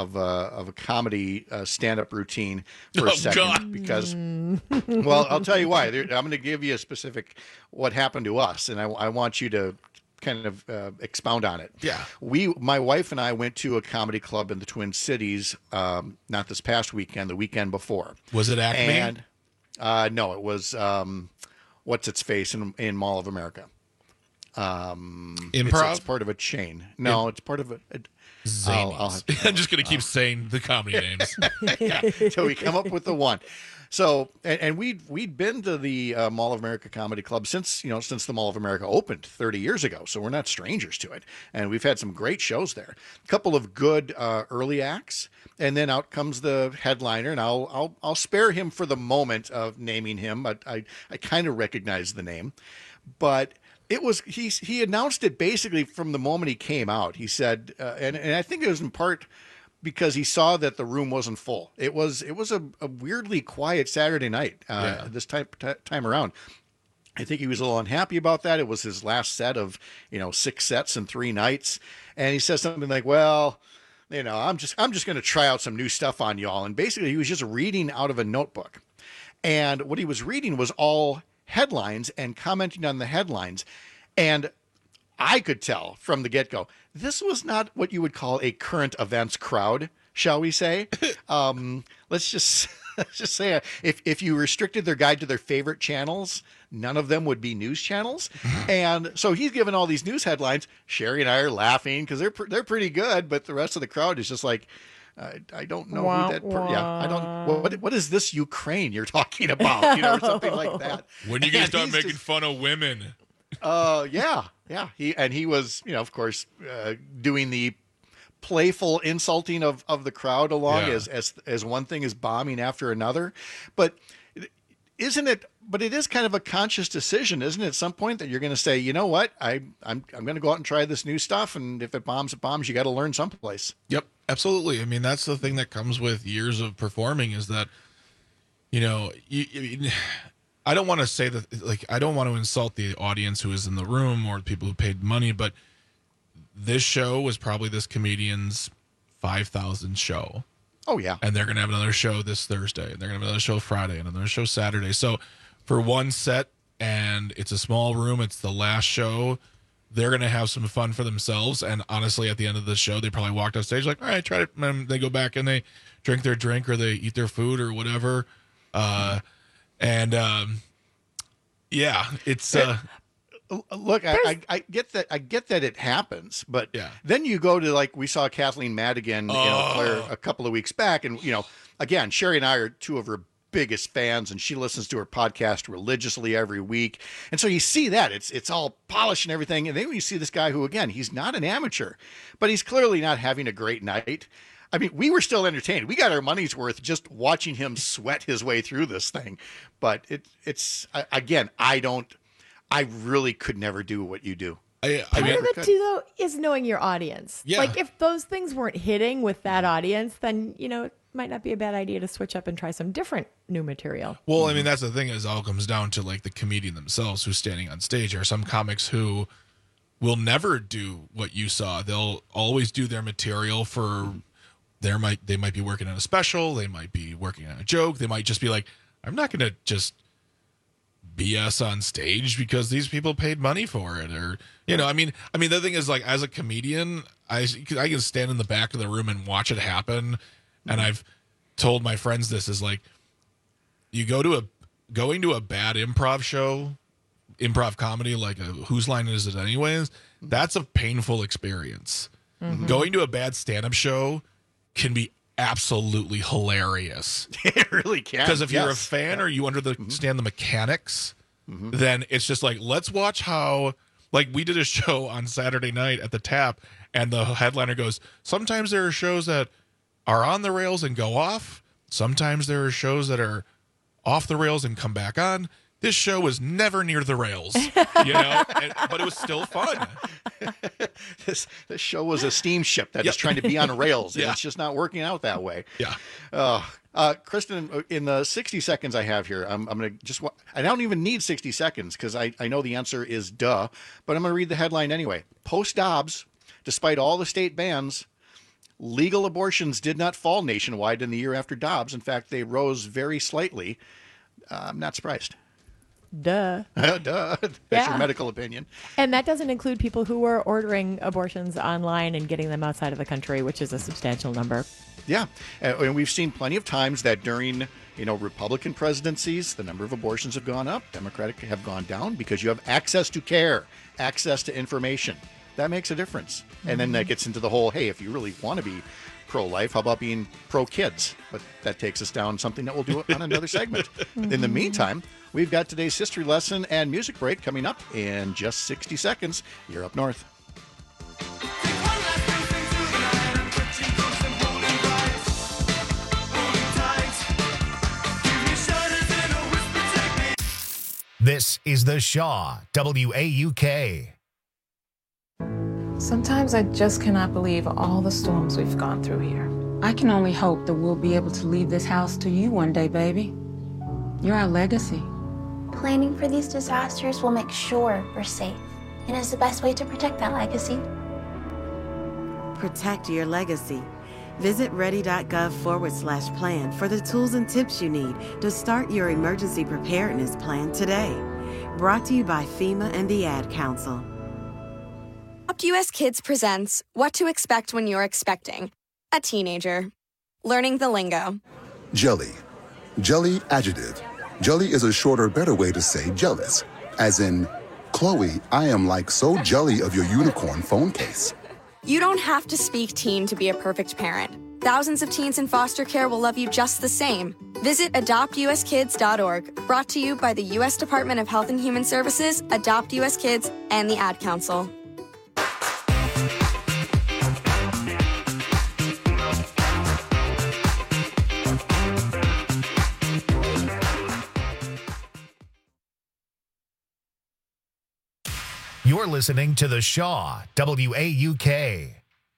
a comedy stand-up routine for a second, God. Because, well, I'll tell you why. I'm going to give you a specific what happened to us, and I want you to kind of expound on it. Yeah. My wife and I went to a comedy club in the Twin Cities, not this past weekend, the weekend before. Was it Acme? And no, it was what's its face in Mall of America. Improv? It's part of a chain. No, it's part of a Zanies. I'm just going to keep saying the comedy names. Yeah, till we come up with the one. So, and we'd been to the Mall of America Comedy Club since the Mall of America opened 30 years ago. So we're not strangers to it, and we've had some great shows there. A couple of good early acts, and then out comes the headliner, and I'll spare him for the moment of naming him. But I kind of recognize the name, but it was he announced it basically from the moment he came out. He said, and I think it was in part because he saw that the room wasn't full. It was a weirdly quiet Saturday night this time around. I think he was a little unhappy about that. It was his last set of 6 sets in 3 nights, and he says something like, "Well, I'm just going to try out some new stuff on y'all." And basically, he was just reading out of a notebook, and what he was reading was all headlines and commenting on the headlines, and I could tell from the get-go, this was not what you would call a current events crowd, shall we say. Let's just say if you restricted their guide to their favorite channels, none of them would be news channels. And so he's given all these news headlines. Sherry and I are laughing because they're pretty good, but the rest of the crowd is just like, I don't know who that. I don't. What is this Ukraine you're talking about? Or something like that. When you guys start making fun of women? Yeah. He was, of course, doing the playful insulting of the crowd along as one thing is bombing after another. But it is kind of a conscious decision, isn't it? At some point that you're going to say, you know what, I'm going to go out and try this new stuff, and if it bombs, it bombs. You got to learn someplace. Yep, absolutely. I mean, that's the thing that comes with years of performing is that, I don't want to say that, like, I don't want to insult the audience who is in the room or the people who paid money, but this show was probably this comedian's 5,000th show. Oh, yeah. And they're going to have another show this Thursday, and they're going to have another show Friday, and another show Saturday. So for one set, and it's a small room, it's the last show, they're going to have some fun for themselves. And honestly, at the end of the show, they probably walked off stage like, all right, try it. And they go back and they drink their drink or they eat their food or whatever. It's look, I get that. I get that it happens, but then you go to, like, we saw Kathleen Madigan Claire a couple of weeks back, and again, Sherry and I are two of her biggest fans, and she listens to her podcast religiously every week, and so you see that it's all polished and everything, and then when you see this guy who, again, he's not an amateur, but he's clearly not having a great night. I mean, we were still entertained. We got our money's worth just watching him sweat his way through this thing. But it's again, I really could never do what you do. Part of it too, though, is knowing your audience. Yeah. Like, if those things weren't hitting with that audience, then it might not be a bad idea to switch up and try some different new material. Well, I mean, that's the thing, is it all comes down to, like, the comedian themselves who's standing on stage. There are some comics who will never do what you saw. They'll always do their material for. They might be working on a special. They might be working on a joke. They might just be like, I'm not going to just BS on stage because these people paid money for it. Or, I mean, the thing is, like, as a comedian, I can stand in the back of the room and watch it happen. And I've told my friends this is like, you going to a bad improv show, improv comedy, like Whose Line Is It Anyways? That's a painful experience. Mm-hmm. Going to a bad stand-up show can be absolutely hilarious. It really can. Because if you're a fan or you understand the mechanics, then it's just like, let's watch how, like, we did a show on Saturday night at the Tap, and the headliner goes, sometimes there are shows that are on the rails and go off. Sometimes there are shows that are off the rails and come back on. This show was never near the rails, but it was still fun. This show was a steamship that is trying to be on rails, and it's just not working out that way. Yeah. Kristen, in the 60 seconds I have here, I'm going to just, I don't even need 60 seconds because I know the answer is duh, but I'm going to read the headline anyway. Post-Dobbs, despite all the state bans, legal abortions did not fall nationwide in the year after Dobbs. In fact, they rose very slightly. I'm not surprised. Duh. Duh. That's your medical opinion. And that doesn't include people who are ordering abortions online and getting them outside of the country, which is a substantial number. Yeah. And we've seen plenty of times that during, Republican presidencies, the number of abortions have gone up, Democratic have gone down, because you have access to care, access to information. That makes a difference. And then that gets into the whole, hey, if you really want to be pro-life, how about being pro-kids? But that takes us down something that we'll do on another segment. In the meantime, we've got today's history lesson and music break coming up in just 60 seconds. You're up north. This is The Shaw, WAUK. Sometimes I just cannot believe all the storms we've gone through here. I can only hope that we'll be able to leave this house to you one day, baby. You're our legacy. Planning for these disasters will make sure we're safe, and is the best way to protect that legacy. Protect your legacy. Visit ready.gov/plan for the tools and tips you need to start your emergency preparedness plan today. Brought to you by FEMA and the Ad Council. Adopt US Kids presents What to Expect When You're Expecting a Teenager. Learning the lingo. Jelly. Jelly adjective. Jelly is a shorter, better way to say jealous. As in, Chloe, I am like so jelly of your unicorn phone case. You don't have to speak teen to be a perfect parent. Thousands of teens in foster care will love you just the same. Visit adoptuskids.org, brought to you by the U.S. Department of Health and Human Services, Adopt US Kids, and the Ad Council. You're listening to The Shaw, WAUK.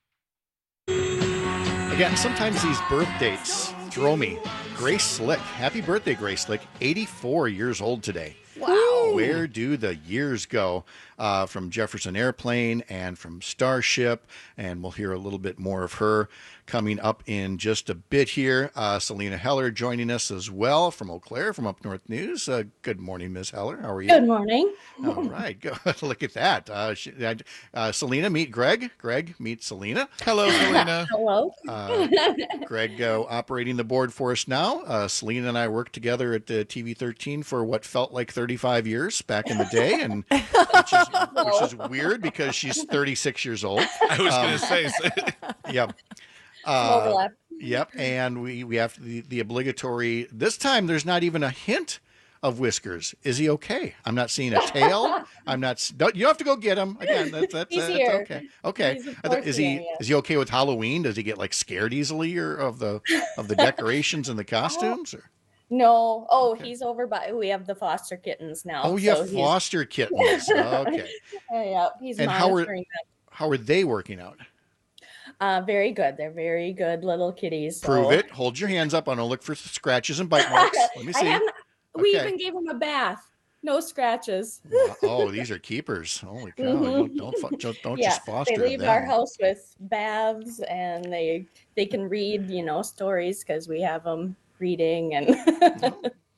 Again, sometimes these birth dates throw me. Grace Slick. Happy birthday, Grace Slick. 84 years old today. Wow. Where do the years go? From Jefferson Airplane and from Starship, and we'll hear a little bit more of her coming up in just a bit here. Selena Heller joining us as well from Eau Claire, from Up North News. Good morning, Ms. Heller. How are you? Good morning. All right, good. Look at that. Selena, meet Greg. Greg, meet Selena. Hello, Selena. Hello. Greg operating the board for us now. Selena and I worked together at TV 13 for what felt like 35 years back in the day, and which is weird because she's 36 years old. I was going to say. Yep. Overlap. Yep. And we have the obligatory. This time, there's not even a hint of whiskers. Is he okay? I'm not seeing a tail. I'm not. You don't have to go get him again. That's here. okay. Okay. Is he okay with Halloween? Does he get like scared easily or of the decorations and the costumes? Or? No. Oh, okay. He's over by. We have the foster kittens now. Oh, you have foster kittens. Okay. Yeah. He's and monitoring them. How are they working out? Very good. They're very good little kitties. So. Prove it. Hold your hands up. I'm gonna look for scratches and bite marks. Let me see. We even gave him a bath. No scratches. Oh, these are keepers. Holy cow! Mm-hmm. Don't just foster them. They leave our house with baths, and they can read, stories because we have them reading and.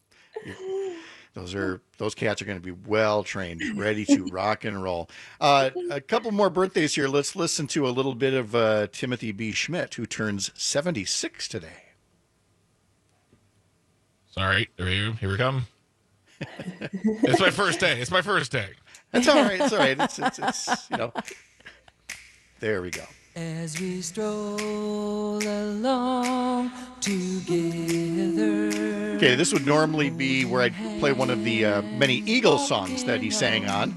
Those cats are going to be well trained, ready to rock and roll. A couple more birthdays here. Let's listen to a little bit of Timothy B. Schmidt, who turns 76 today. Sorry, here we come. It's my first day. That's all right. It's all right. It's There we go. As we stroll along together. Okay, this would normally be where I'd play one of the many Eagles songs that he sang on.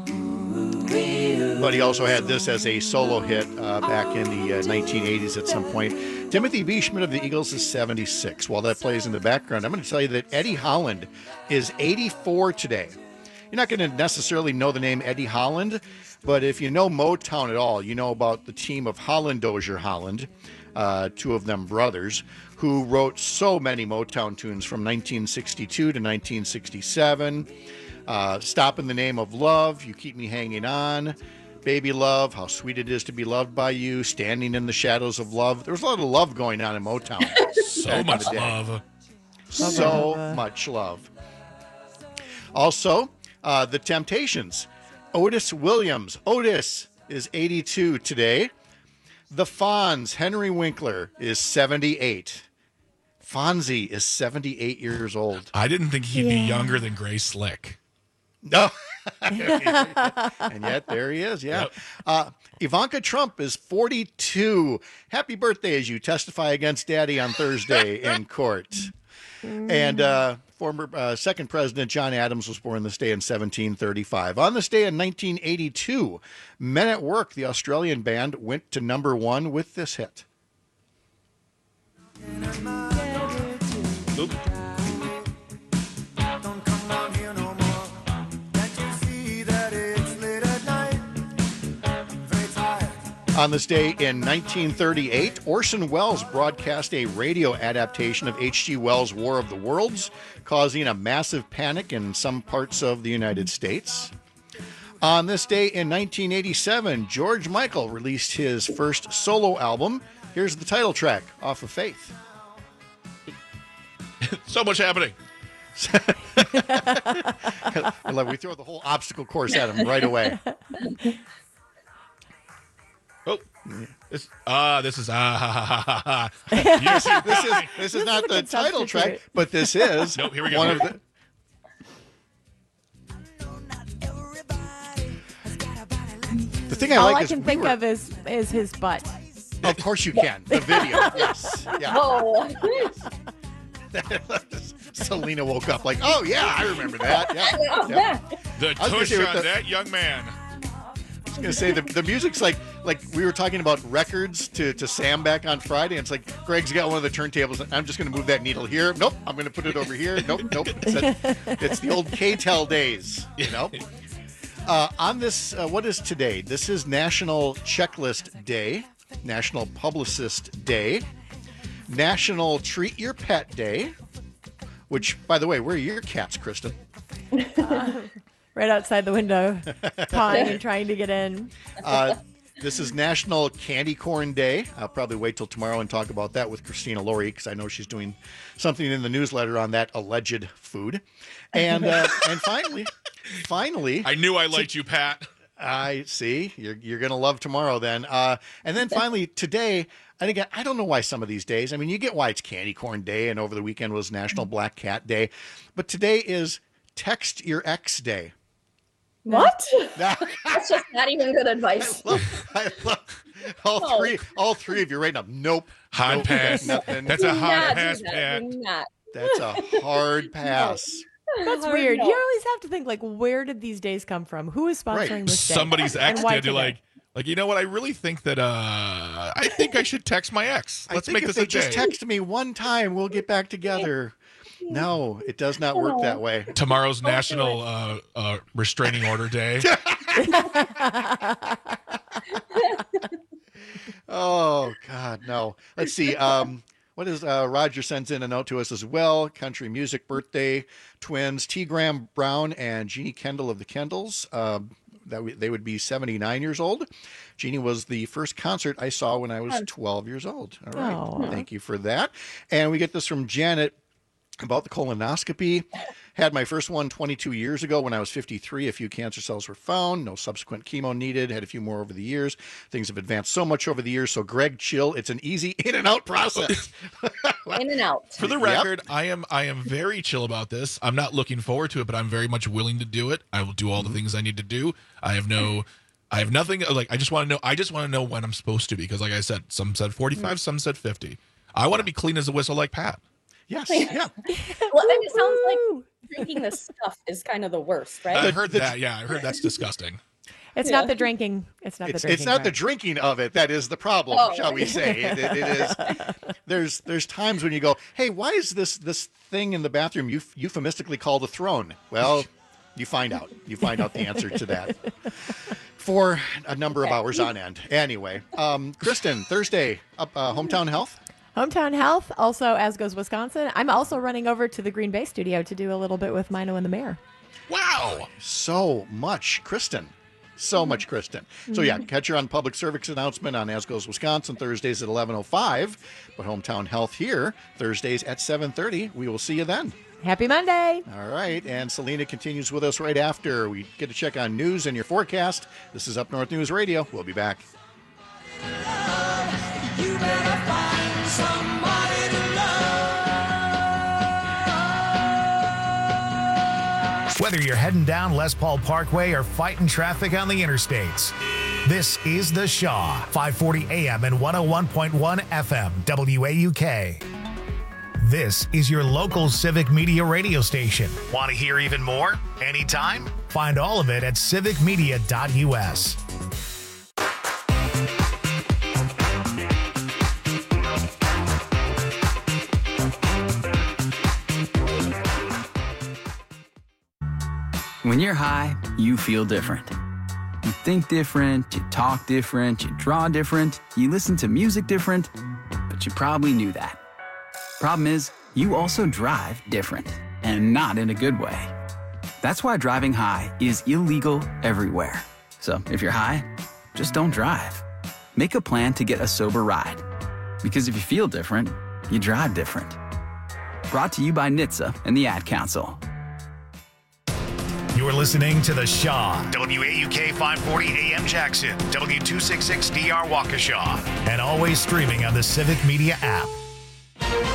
But he also had this as a solo hit back in the 1980s at some point. Timothy B. Schmidt of the Eagles is 76. While that plays in the background, I'm going to tell you that Eddie Holland is 84 today. You're not going to necessarily know the name Eddie Holland, but if you know Motown at all, you know about the team of Holland Dozier Holland, two of them brothers, who wrote so many Motown tunes from 1962 to 1967. Stop in the Name of Love, You Keep Me Hanging On, Baby Love, How Sweet It Is to Be Loved by You, Standing in the Shadows of Love. There was a lot of love going on in Motown. So much love. So much love. Also, The Temptations. Otis Williams. Otis is 82 today. The Fonz. Henry Winkler is 78. Fonzie is 78 years old. I didn't think he'd be younger than Grace Slick. No. And yet there he is. Yeah. Yep. Ivanka Trump is 42. Happy birthday as you testify against Daddy on Thursday in court. And former second president John Adams was born this day in 1735. On this day in 1982, Men at Work, the Australian band, went to #1 with this hit. Oop. On this day in 1938, Orson Welles broadcast a radio adaptation of H.G. Wells' War of the Worlds, causing a massive panic in some parts of the United States. On this day in 1987, George Michael released his first solo album. Here's the title track off of Faith. So much happening. We throw the whole obstacle course at him right away. Oh, this is this is not the title track, but this is nope, here we go. One of the. The thing I All like I is can think of is his butt. Of course you can. The video, yes, yeah. Oh. Selena woke up like, oh yeah, I remember that. Yeah. The tush on that young man. I was gonna say the music's like we were talking about records to Sam back on Friday, and it's like Greg's got one of the turntables. I'm just gonna move that needle here. Nope, I'm gonna put it over here. Nope. It's the old K-Tel days, you know. On this, what is today? This is National Checklist Day, National Publicist Day, National Treat Your Pet Day. Which, by the way, where are your cats, Kristen? Right outside the window, pawing and trying to get in. This is National Candy Corn Day. I'll probably wait till tomorrow and talk about that with Christina Laurie, because I know she's doing something in the newsletter on that alleged food. And finally, I knew I liked you, Pat. I see. You're going to love tomorrow then. And then finally today, and again, I don't know why some of these days, I mean, you get why it's Candy Corn Day, and over the weekend was National Black Cat Day, but today is Text Your Ex Day. What? That's just not even good advice. I love all three of you right now. Nope. Hard pass. Nothing. That's a hard pass, Pat. That's a hard pass. That's weird. You always have to think, like, where did these days come from? Who is sponsoring this day? Somebody's ex And why did. You're today? like, you know what? I really think that I think I should text my ex. Let's make this a day. Just text me one time, we'll get back together. No, it does not work that way. Tomorrow's National Restraining Order Day. Oh, God, no. Let's see. What is Roger sends in a note to us as well. Country music birthday twins T. Graham Brown and Jeannie Kendall of the Kendalls. They would be 79 years old. Jeannie was the first concert I saw when I was 12 years old. All right. Aww. Thank you for that. And we get this from Janet about the colonoscopy. Had my first one 22 years ago when I was 53. A few cancer cells were found. No subsequent chemo needed. Had a few more over the years. Things have advanced so much over the years. So Greg, chill. It's an easy in and out process. In and out. For the record, I am very chill about this. I'm not looking forward to it, but I'm very much willing to do it. I will do all the things I need to do. I have nothing. Like, I just want to know when I'm supposed to be, because, like I said, some said 45, some said 50. I want to be clean as a whistle, like Pat. Yes. Yeah. Well, and it sounds like drinking this stuff is kind of the worst, right? I heard that. Yeah, I heard that's disgusting. It's not the drinking. It's not the drinking of it that is the problem, shall we say? It is. There's times when you go, hey, why is this thing in the bathroom euphemistically called a throne? Well, you find out. You find out the answer to that for a number of hours on end. Anyway, Kristen, Thursday, Hometown Health. Hometown Health, also as goes Wisconsin. I'm also running over to the Green Bay studio to do a little bit with Mino and the Mayor. Wow. So much, Kristen. So much, Kristen. So, yeah, catch her on public service announcement on As Goes Wisconsin, Thursdays at 11:05. But Hometown Health here, Thursdays at 7:30. We will see you then. Happy Monday. All right. And Selena continues with us right after. We get to check on news and your forecast. This is Up North News Radio. We'll be back. You better find somebody to love. Whether you're heading down Les Paul Parkway or fighting traffic on the interstates, this is The Shaw, 540 AM and 101.1 FM, WAUK. This is your local civic media radio station. Want to hear even more? Anytime? Find all of it at civicmedia.us. When you're high, you feel different. You think different, you talk different, you draw different, you listen to music different, but you probably knew that. Problem is, you also drive different, and not in a good way. That's why driving high is illegal everywhere. So if you're high, just don't drive. Make a plan to get a sober ride. Because if you feel different, you drive different. Brought to you by NHTSA and the Ad Council. You're listening to The Shaw, WAUK 540 AM Jackson, W266DR Waukesha, and always streaming on the Civic Media app.